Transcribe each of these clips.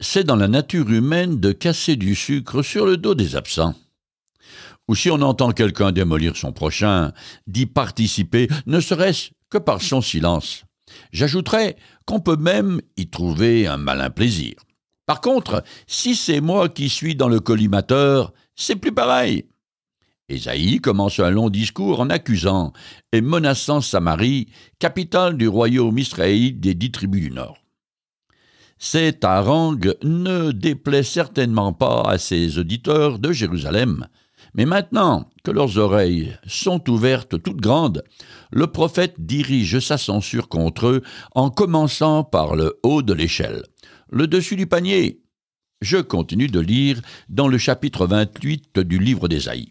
C'est dans la nature humaine de casser du sucre sur le dos des absents. Ou si on entend quelqu'un démolir son prochain, d'y participer, ne serait-ce que par son silence. J'ajouterais qu'on peut même y trouver un malin plaisir. Par contre, si c'est moi qui suis dans le collimateur, c'est plus pareil. Ésaïe commence un long discours en accusant et menaçant Samarie, capitale du royaume israélite des 10 tribus du Nord. Cette harangue ne déplaît certainement pas à ses auditeurs de Jérusalem, mais maintenant que leurs oreilles sont ouvertes toutes grandes, le prophète dirige sa censure contre eux en commençant par le haut de l'échelle, le dessus du panier. Je continue de lire dans le chapitre 28 du livre d'Ésaïe.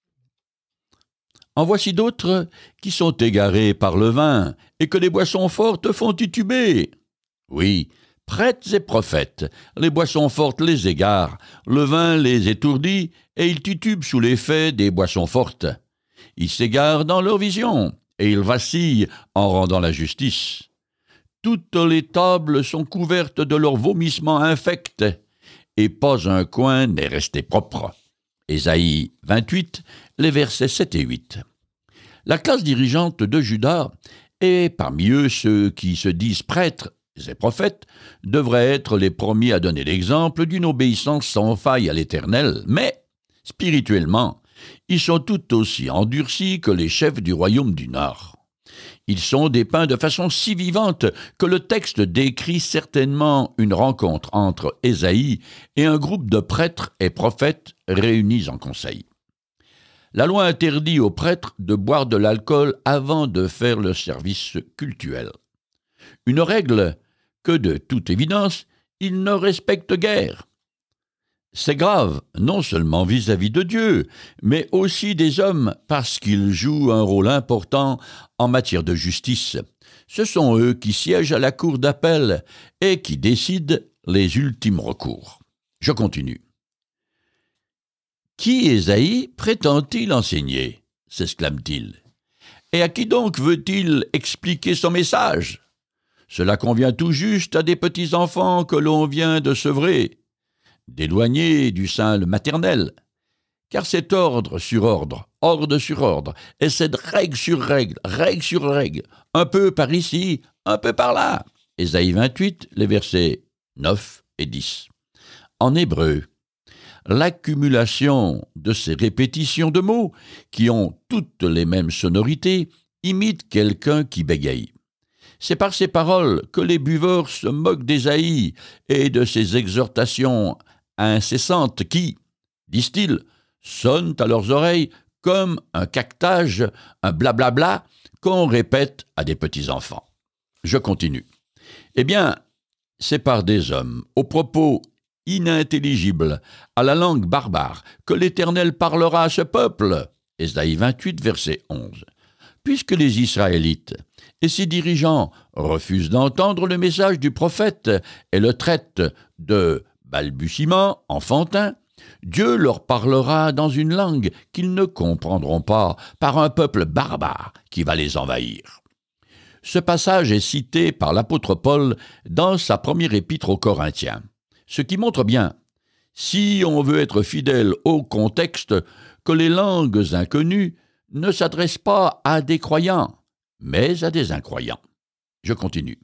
En voici d'autres qui sont égarés par le vin et que les boissons fortes font tituber. Oui, prêtres et prophètes, les boissons fortes les égarent, le vin les étourdit, et ils titubent sous l'effet des boissons fortes. Ils s'égarent dans leur vision, et ils vacillent en rendant la justice. Toutes les tables sont couvertes de leurs vomissements infects, et pas un coin n'est resté propre. Ésaïe 28, les versets 7 et 8. La classe dirigeante de Juda, et parmi eux ceux qui se disent prêtres et prophètes, devraient être les premiers à donner l'exemple d'une obéissance sans faille à l'Éternel, mais, spirituellement, ils sont tout aussi endurcis que les chefs du royaume du Nord. Ils sont dépeints de façon si vivante que le texte décrit certainement une rencontre entre Ésaïe et un groupe de prêtres et prophètes réunis en conseil. La loi interdit aux prêtres de boire de l'alcool avant de faire le service cultuel. Une règle que, de toute évidence, ils ne respectent guère. C'est grave, non seulement vis-à-vis de Dieu, mais aussi des hommes, parce qu'ils jouent un rôle important en matière de justice. Ce sont eux qui siègent à la cour d'appel et qui décident les ultimes recours. Je continue. Qui Ésaïe prétend-il enseigner ? S'exclame-t-il. Et à qui donc veut-il expliquer son message ? Cela convient tout juste à des petits-enfants que l'on vient de sevrer, d'éloigner du sein maternel. Car c'est ordre sur ordre sur ordre, et c'est règle sur règle sur règle, un peu par ici, un peu par là. Ésaïe 28, les versets 9 et 10. En hébreu, l'accumulation de ces répétitions de mots, qui ont toutes les mêmes sonorités, imite quelqu'un qui bégaye. C'est par ces paroles que les buveurs se moquent d'Ésaïe et de ses exhortations incessantes qui, disent-ils, sonnent à leurs oreilles comme un caquetage, un blablabla qu'on répète à des petits-enfants. Je continue. Eh bien, c'est par des hommes aux propos inintelligibles, à la langue barbare, que l'Éternel parlera à ce peuple. Ésaïe 28, verset 11. Puisque les Israélites et ses dirigeants refusent d'entendre le message du prophète et le traitent de balbutiement enfantin, Dieu leur parlera dans une langue qu'ils ne comprendront pas par un peuple barbare qui va les envahir. Ce passage est cité par l'apôtre Paul dans sa première épître aux Corinthiens, ce qui montre bien, si on veut être fidèle au contexte, que les langues inconnues ne s'adressent pas à des croyants, mais à des incroyants. Je continue.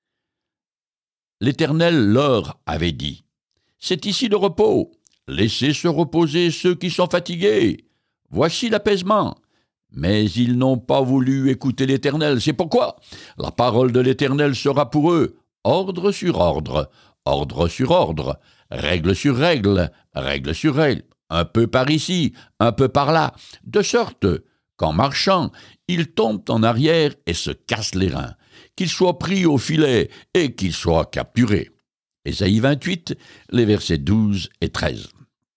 L'Éternel leur avait dit, « C'est ici le repos, laissez se reposer ceux qui sont fatigués. Voici l'apaisement. » Mais ils n'ont pas voulu écouter l'Éternel. C'est pourquoi la parole de l'Éternel sera pour eux ordre sur ordre sur ordre, règle sur règle sur règle, un peu par ici, un peu par là, de sorte qu'en marchant, ils tombent en arrière et se cassent les reins, qu'ils soient pris au filet et qu'ils soient capturés. Ésaïe 28, les versets 12 et 13.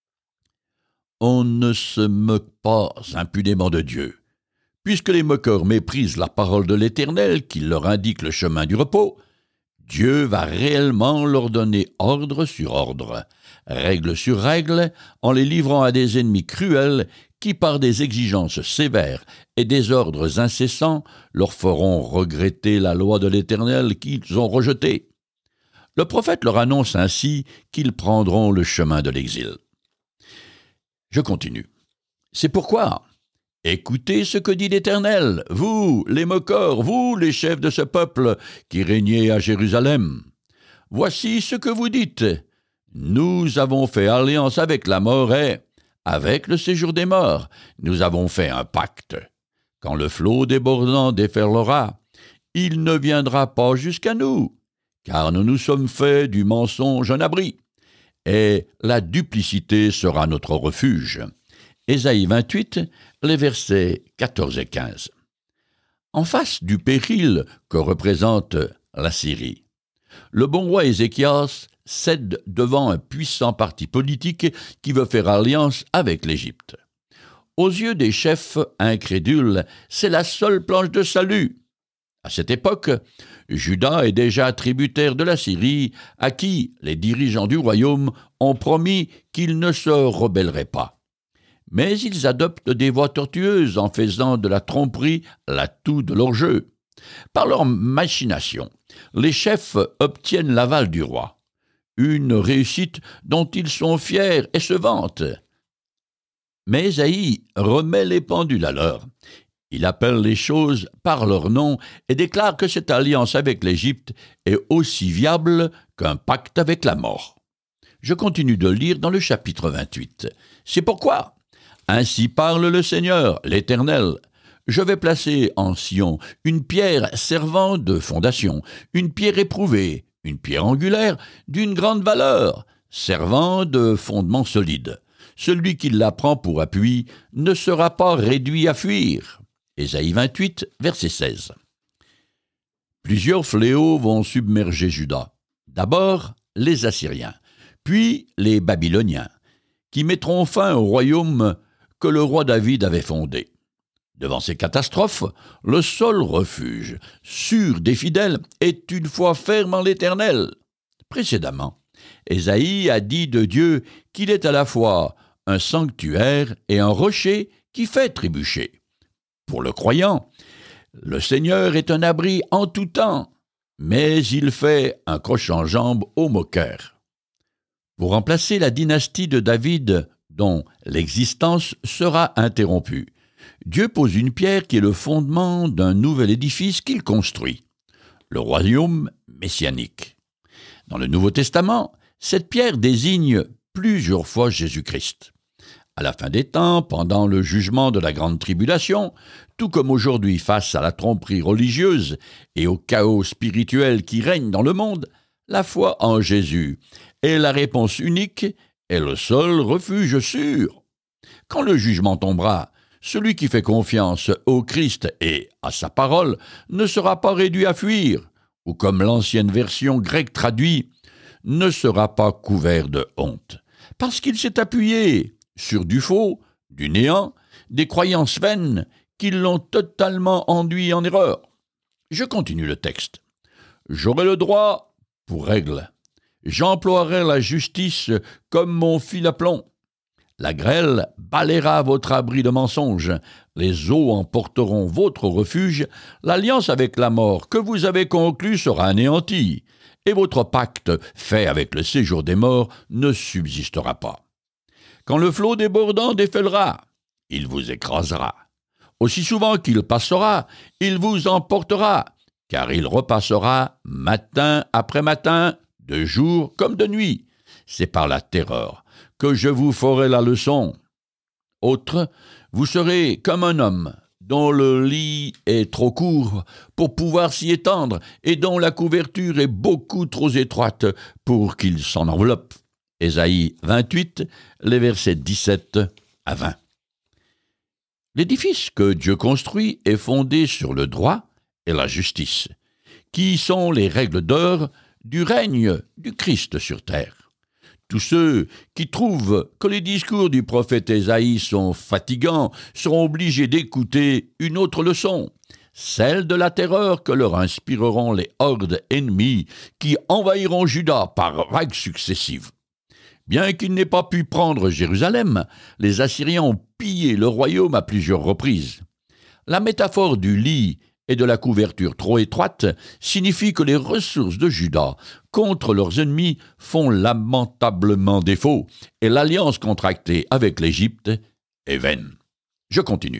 On ne se moque pas impunément de Dieu. Puisque les moqueurs méprisent la parole de l'Éternel qui leur indique le chemin du repos, Dieu va réellement leur donner ordre sur ordre, règle sur règle, en les livrant à des ennemis cruels qui, par des exigences sévères et des ordres incessants, leur feront regretter la loi de l'Éternel qu'ils ont rejetée. Le prophète leur annonce ainsi qu'ils prendront le chemin de l'exil. Je continue. C'est pourquoi, écoutez ce que dit l'Éternel, vous, les moqueurs, vous, les chefs de ce peuple qui régnez à Jérusalem. Voici ce que vous dites. Nous avons fait alliance avec la mort et, avec le séjour des morts, nous avons fait un pacte. Quand le flot débordant déferlera, il ne viendra pas jusqu'à nous, car nous nous sommes fait du mensonge un abri, et la duplicité sera notre refuge. Ésaïe 28, les versets 14 et 15. En face du péril que représente la Syrie, le bon roi Ézéchias cède devant un puissant parti politique qui veut faire alliance avec l'Égypte. Aux yeux des chefs incrédules, c'est la seule planche de salut. À cette époque, Juda est déjà tributaire de la Syrie, à qui les dirigeants du royaume ont promis qu'ils ne se rebelleraient pas. Mais ils adoptent des voies tortueuses en faisant de la tromperie l'atout de leur jeu. Par leurs machinations, les chefs obtiennent l'aval du roi, une réussite dont ils sont fiers et se vantent. Mais Ésaïe remet les pendules à l'heure. Il appelle les choses par leur nom et déclare que cette alliance avec l'Égypte est aussi viable qu'un pacte avec la mort. Je continue de lire dans le chapitre 28. C'est pourquoi, ainsi parle le Seigneur, l'Éternel, je vais placer en Sion une pierre servant de fondation, une pierre éprouvée, une pierre angulaire d'une grande valeur, servant de fondement solide. Celui qui la prend pour appui ne sera pas réduit à fuir. Ésaïe 28, verset 16. Plusieurs fléaux vont submerger Juda. D'abord, les Assyriens, puis les Babyloniens, qui mettront fin au royaume que le roi David avait fondé. Devant ces catastrophes, le seul refuge, sûr des fidèles, est une foi ferme en l'Éternel. Précédemment, Ésaïe a dit de Dieu qu'il est à la fois un sanctuaire et un rocher qui fait trébucher. Pour le croyant, le Seigneur est un abri en tout temps, mais il fait un croche en jambe aux moqueurs. Pour remplacer la dynastie de David, dont l'existence sera interrompue, Dieu pose une pierre qui est le fondement d'un nouvel édifice qu'il construit, le royaume messianique. Dans le Nouveau Testament, cette pierre désigne plusieurs fois Jésus-Christ. À la fin des temps, pendant le jugement de la grande tribulation, tout comme aujourd'hui face à la tromperie religieuse et au chaos spirituel qui règne dans le monde, la foi en Jésus est la réponse unique et le seul refuge sûr. Quand le jugement tombera, celui qui fait confiance au Christ et à sa parole ne sera pas réduit à fuir, ou comme l'ancienne version grecque traduit, ne sera pas couvert de honte, parce qu'il s'est appuyé sur du faux, du néant, des croyances vaines qui l'ont totalement enduit en erreur. Je continue le texte. J'aurai le droit pour règle. J'emploierai la justice comme mon fil à plomb. La grêle balayera votre abri de mensonges. Les eaux emporteront votre refuge. L'alliance avec la mort que vous avez conclue sera anéantie. Et votre pacte fait avec le séjour des morts ne subsistera pas. Quand le flot débordant déferlera, il vous écrasera. Aussi souvent qu'il passera, il vous emportera, car il repassera matin après matin, de jour comme de nuit. C'est par la terreur que je vous ferai la leçon. Autre, vous serez comme un homme dont le lit est trop court pour pouvoir s'y étendre et dont la couverture est beaucoup trop étroite pour qu'il s'en enveloppe. Ésaïe 28, les versets 17 à 20. L'édifice que Dieu construit est fondé sur le droit et la justice, qui sont les règles d'or du règne du Christ sur terre. Tous ceux qui trouvent que les discours du prophète Ésaïe sont fatigants seront obligés d'écouter une autre leçon, celle de la terreur que leur inspireront les hordes ennemies qui envahiront Juda par vagues successives. Bien qu'ils n'aient pas pu prendre Jérusalem, les Assyriens ont pillé le royaume à plusieurs reprises. La métaphore du lit et de la couverture trop étroite signifie que les ressources de Juda contre leurs ennemis font lamentablement défaut et l'alliance contractée avec l'Égypte est vaine. Je continue.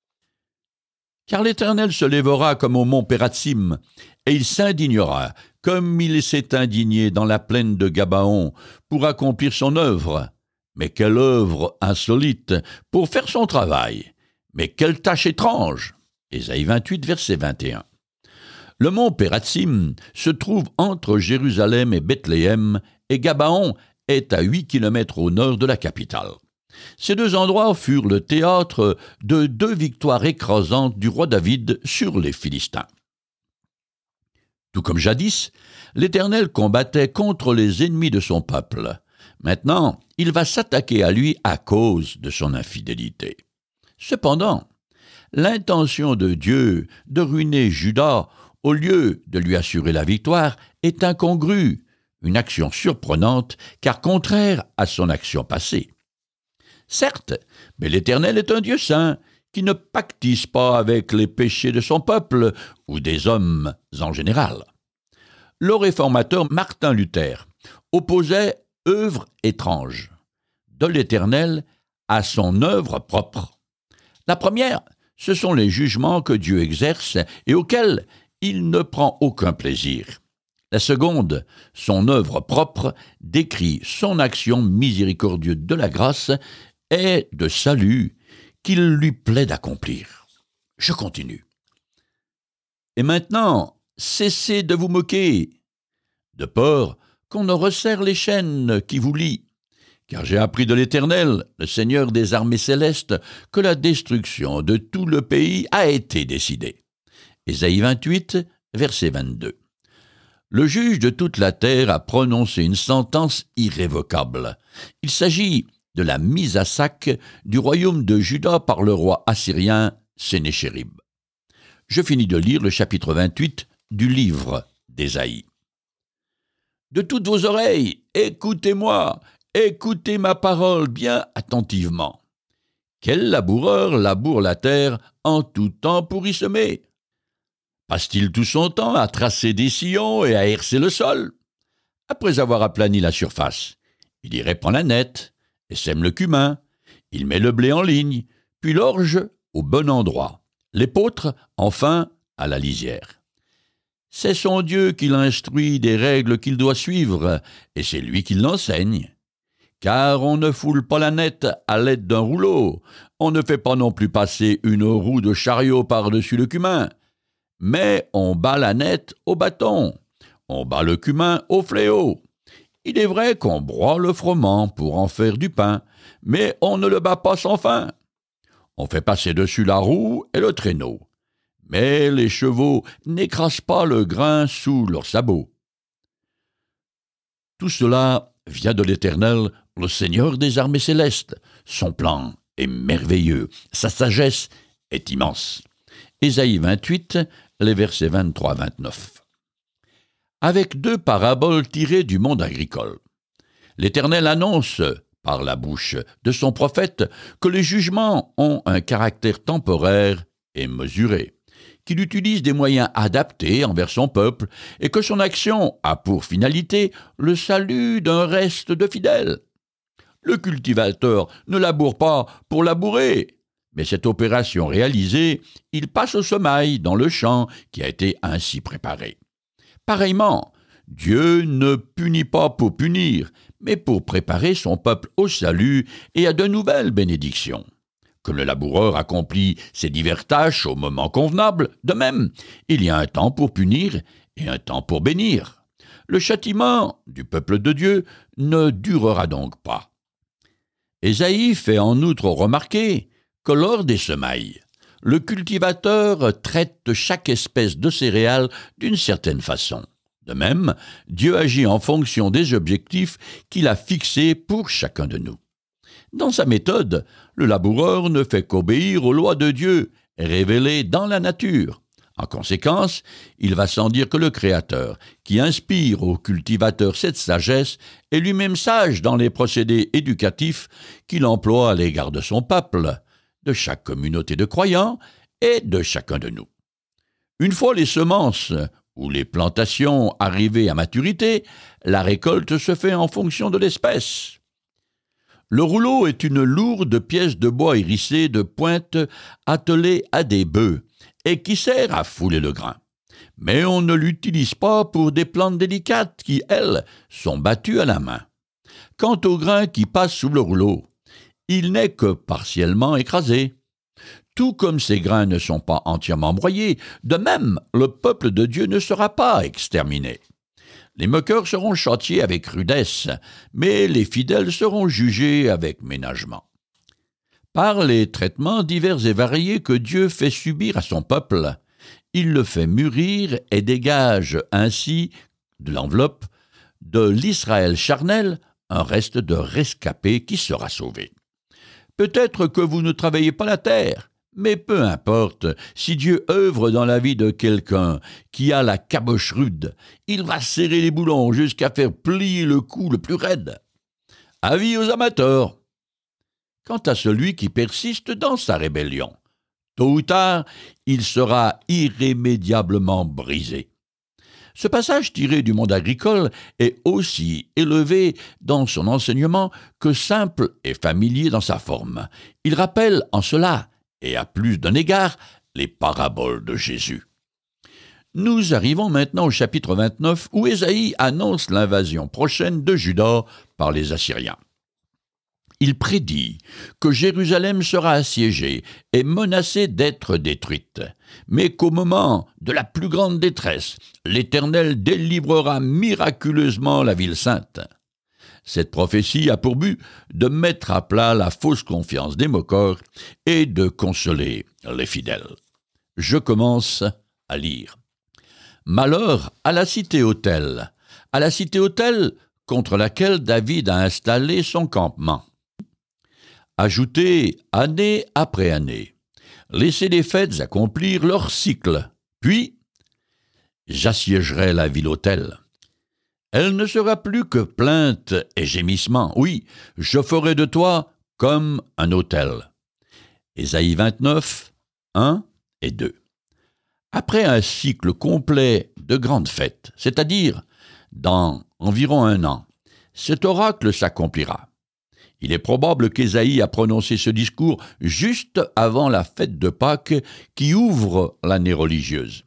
Car l'Éternel se lèvera comme au mont Pératsim, et il s'indignera, comme il s'est indigné dans la plaine de Gabaon, pour accomplir son œuvre. Mais quelle œuvre insolite pour faire son travail! Mais quelle tâche étrange! Ésaïe 28, verset 21. Le mont Pératsim se trouve entre Jérusalem et Bethléem, et Gabaon est à 8 kilomètres au nord de la capitale. Ces deux endroits furent le théâtre de 2 victoires écrasantes du roi David sur les Philistins. Tout comme jadis, l'Éternel combattait contre les ennemis de son peuple. Maintenant, il va s'attaquer à lui à cause de son infidélité. Cependant, l'intention de Dieu de ruiner Juda au lieu de lui assurer la victoire est incongrue, une action surprenante car contraire à son action passée. Certes, mais l'Éternel est un Dieu saint, qui ne pactise pas avec les péchés de son peuple ou des hommes en général. Le réformateur Martin Luther opposait œuvre étrange de l'Éternel à son œuvre propre. La première, ce sont les jugements que Dieu exerce et auxquels il ne prend aucun plaisir. La seconde, son œuvre propre, décrit son action miséricordieuse de la grâce et de salut qu'il lui plaît d'accomplir. Je continue. Et maintenant, cessez de vous moquer, de peur qu'on ne resserre les chaînes qui vous lient. Car j'ai appris de l'Éternel, le Seigneur des armées célestes, que la destruction de tout le pays a été décidée. Ésaïe 28, verset 22. Le juge de toute la terre a prononcé une sentence irrévocable. Il s'agit de la mise à sac du royaume de Juda par le roi assyrien Sénéchérib. Je finis de lire le chapitre 28 du livre d'Ésaïe. De toutes vos oreilles, écoutez-moi, écoutez ma parole bien attentivement. Quel laboureur laboure la terre en tout temps pour y semer? Passe-t-il tout son temps à tracer des sillons et à herser le sol? Après avoir aplani la surface, il y répand la nette et sème le cumin. Il met le blé en ligne, puis l'orge au bon endroit, l'épeautre, enfin, à la lisière. C'est son Dieu qui l'instruit des règles qu'il doit suivre, et c'est lui qui l'enseigne. Car on ne foule pas la nette à l'aide d'un rouleau, on ne fait pas non plus passer une roue de chariot par-dessus le cumin, mais on bat la nette au bâton, on bat le cumin au fléau. Il est vrai qu'on broie le froment pour en faire du pain, mais on ne le bat pas sans fin. On fait passer dessus la roue et le traîneau, mais les chevaux n'écrasent pas le grain sous leurs sabots. Tout cela vient de l'Éternel, le Seigneur des armées célestes. Son plan est merveilleux, sa sagesse est immense. Ésaïe 28, les versets 23-29. Avec 2 paraboles tirées du monde agricole. L'Éternel annonce, par la bouche de son prophète, que les jugements ont un caractère temporaire et mesuré, qu'il utilise des moyens adaptés envers son peuple et que son action a pour finalité le salut d'un reste de fidèles. Le cultivateur ne laboure pas pour labourer, mais cette opération réalisée, il passe au semail dans le champ qui a été ainsi préparé. Pareillement, Dieu ne punit pas pour punir, mais pour préparer son peuple au salut et à de nouvelles bénédictions. Que le laboureur accomplit ses diverses tâches au moment convenable, de même, il y a un temps pour punir et un temps pour bénir. Le châtiment du peuple de Dieu ne durera donc pas. Ésaïe fait en outre remarquer que lors des semailles, le cultivateur traite chaque espèce de céréales d'une certaine façon. De même, Dieu agit en fonction des objectifs qu'il a fixés pour chacun de nous. Dans sa méthode, le laboureur ne fait qu'obéir aux lois de Dieu, révélées dans la nature. En conséquence, il va sans dire que le Créateur, qui inspire au cultivateur cette sagesse, est lui-même sage dans les procédés éducatifs qu'il emploie à l'égard de son peuple, de chaque communauté de croyants et de chacun de nous. Une fois les semences ou les plantations arrivées à maturité, la récolte se fait en fonction de l'espèce. Le rouleau est une lourde pièce de bois hérissée de pointes attelée à des bœufs et qui sert à fouler le grain. Mais on ne l'utilise pas pour des plantes délicates qui, elles, sont battues à la main. Quant au grain qui passe sous le rouleau, il n'est que partiellement écrasé. Tout comme ces grains ne sont pas entièrement broyés, de même, le peuple de Dieu ne sera pas exterminé. Les moqueurs seront châtiés avec rudesse, mais les fidèles seront jugés avec ménagement. Par les traitements divers et variés que Dieu fait subir à son peuple, il le fait mûrir et dégage ainsi de l'enveloppe de l'Israël charnel un reste de rescapé qui sera sauvé. Peut-être que vous ne travaillez pas la terre, mais peu importe, si Dieu œuvre dans la vie de quelqu'un qui a la caboche rude, il va serrer les boulons jusqu'à faire plier le cou le plus raide. Avis aux amateurs. Quant à celui qui persiste dans sa rébellion, tôt ou tard, il sera irrémédiablement brisé. Ce passage tiré du monde agricole est aussi élevé dans son enseignement que simple et familier dans sa forme. Il rappelle en cela, et à plus d'un égard, les paraboles de Jésus. Nous arrivons maintenant au chapitre 29 où Ésaïe annonce l'invasion prochaine de Juda par les Assyriens. Il prédit que Jérusalem sera assiégée et menacée d'être détruite, mais qu'au moment de la plus grande détresse, l'Éternel délivrera miraculeusement la ville sainte. Cette prophétie a pour but de mettre à plat la fausse confiance des moqueurs et de consoler les fidèles. Je commence à lire. Malheur à la cité-autel contre laquelle David a installé son campement. Ajoutez année après année. Laissez les fêtes accomplir leur cycle. Puis, j'assiégerai la ville-autel. Elle ne sera plus que plainte et gémissement. Oui, je ferai de toi comme un autel. Ésaïe 29, 1 et 2. Après un cycle complet de grandes fêtes, c'est-à-dire dans environ 1 an, cet oracle s'accomplira. Il est probable qu'Ésaïe a prononcé ce discours juste avant la fête de Pâques qui ouvre l'année religieuse.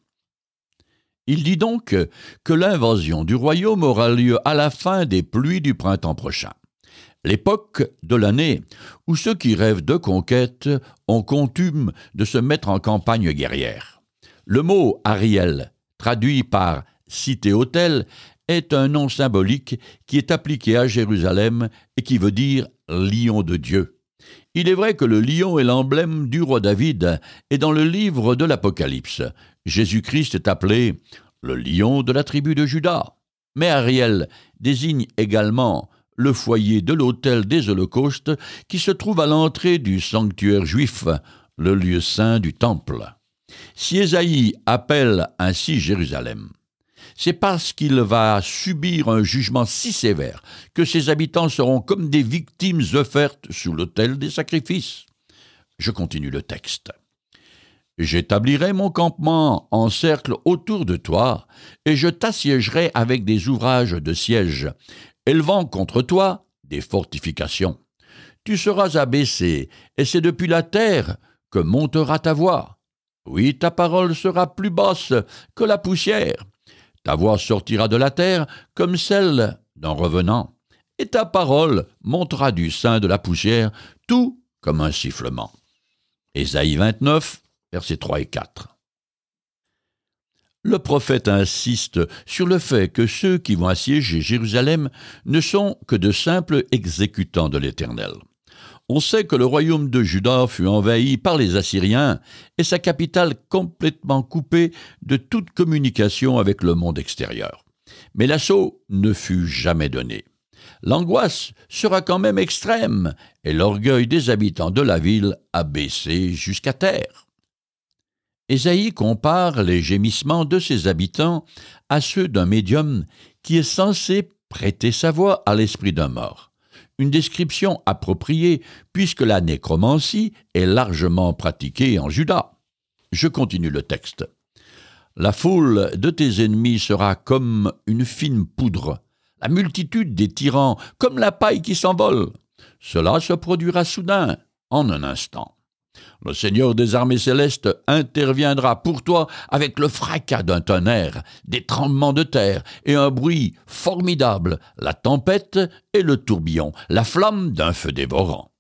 Il dit donc que l'invasion du royaume aura lieu à la fin des pluies du printemps prochain, l'époque de l'année où ceux qui rêvent de conquête ont coutume de se mettre en campagne guerrière. Le mot Ariel, traduit par cité-autel, est un nom symbolique qui est appliqué à Jérusalem et qui veut dire « lion de Dieu ». Il est vrai que le lion est l'emblème du roi David, et dans le livre de l'Apocalypse, Jésus-Christ est appelé le lion de la tribu de Juda. Mais Ariel désigne également le foyer de l'autel des holocaustes qui se trouve à l'entrée du sanctuaire juif, le lieu saint du temple. Si Ésaïe appelle ainsi Jérusalem, c'est parce qu'il va subir un jugement si sévère que ses habitants seront comme des victimes offertes sous l'autel des sacrifices. Je continue le texte. J'établirai mon campement en cercle autour de toi, et je t'assiégerai avec des ouvrages de siège, élevant contre toi des fortifications. Tu seras abaissé, et c'est depuis la terre que montera ta voix. Oui, ta parole sera plus basse que la poussière. Ta voix sortira de la terre comme celle d'un revenant, et ta parole montera du sein de la poussière, tout comme un sifflement. Ésaïe 29, versets 3 et 4. Le prophète insiste sur le fait que ceux qui vont assiéger Jérusalem ne sont que de simples exécutants de l'Éternel. On sait que le royaume de Juda fut envahi par les Assyriens et sa capitale complètement coupée de toute communication avec le monde extérieur. Mais l'assaut ne fut jamais donné. L'angoisse sera quand même extrême et l'orgueil des habitants de la ville abaissé jusqu'à terre. Ésaïe compare les gémissements de ses habitants à ceux d'un médium qui est censé prêter sa voix à l'esprit d'un mort. Une description appropriée puisque la nécromancie est largement pratiquée en Juda. Je continue le texte. La foule de tes ennemis sera comme une fine poudre, la multitude des tyrans comme la paille qui s'envole. Cela se produira soudain, en un instant. Le Seigneur des armées célestes interviendra pour toi avec le fracas d'un tonnerre, des tremblements de terre et un bruit formidable, la tempête et le tourbillon, la flamme d'un feu dévorant.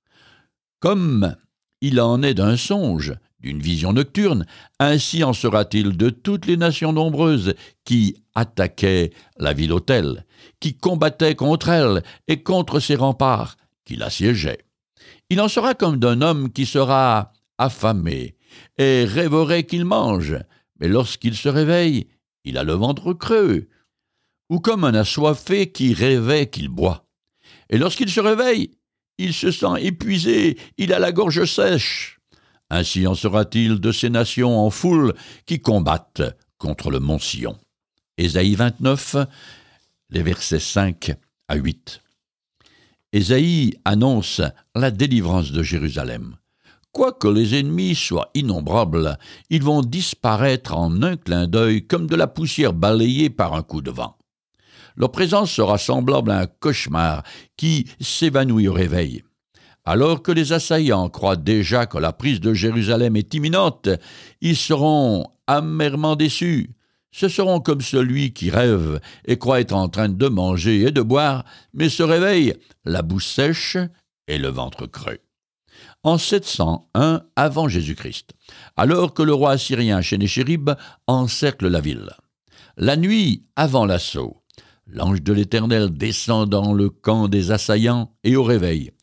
Comme il en est d'un songe, d'une vision nocturne, ainsi en sera-t-il de toutes les nations nombreuses qui attaquaient la ville-autel, qui combattaient contre elle et contre ses remparts, qui l'assiégeaient. Il en sera comme d'un homme qui sera affamé et rêverait qu'il mange, mais lorsqu'il se réveille, il a le ventre creux, ou comme un assoiffé qui rêvait qu'il boit. Et lorsqu'il se réveille, il se sent épuisé, il a la gorge sèche. Ainsi en sera-t-il de ces nations en foule qui combattent contre le mont Sion. Ésaïe 29, les versets 5 à 8. Ésaïe annonce la délivrance de Jérusalem. Quoique les ennemis soient innombrables, ils vont disparaître en un clin d'œil comme de la poussière balayée par un coup de vent. Leur présence sera semblable à un cauchemar qui s'évanouit au réveil. Alors que les assaillants croient déjà que la prise de Jérusalem est imminente, ils seront amèrement déçus. Ce seront comme celui qui rêve et croit être en train de manger et de boire, mais se réveille, la bouche sèche et le ventre creux. En 701 avant Jésus-Christ, alors que le roi assyrien Sennacherib encercle la ville. La nuit avant l'assaut, l'ange de l'Éternel descend dans le camp des assaillants et au réveil,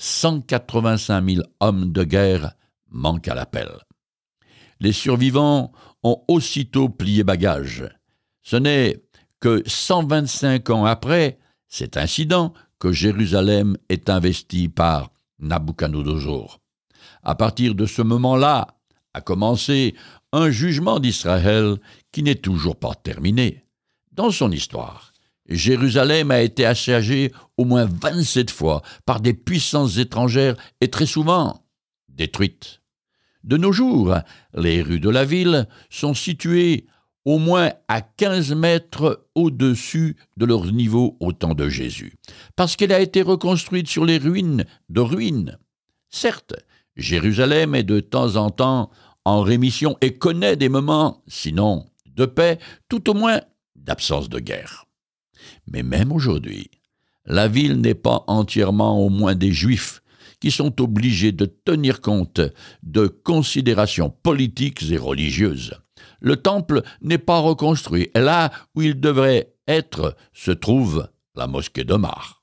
185 000 hommes de guerre manquent à l'appel. Les survivants ont aussitôt plié bagage. Ce n'est que 125 ans après cet incident que Jérusalem est investie par Nabuchodonosor. À partir de ce moment-là a commencé un jugement d'Israël qui n'est toujours pas terminé. Dans son histoire, Jérusalem a été assiégée au moins 27 fois par des puissances étrangères et très souvent détruite. De nos jours, les rues de la ville sont situées au moins à 15 mètres au-dessus de leur niveau au temps de Jésus, parce qu'elle a été reconstruite sur les ruines de ruines. Certes, Jérusalem est de temps en temps en rémission et connaît des moments, sinon de paix, tout au moins d'absence de guerre. Mais même aujourd'hui, la ville n'est pas entièrement au moins des Juifs, qui sont obligés de tenir compte de considérations politiques et religieuses. Le temple n'est pas reconstruit, et là où il devrait être se trouve la mosquée d'Omar.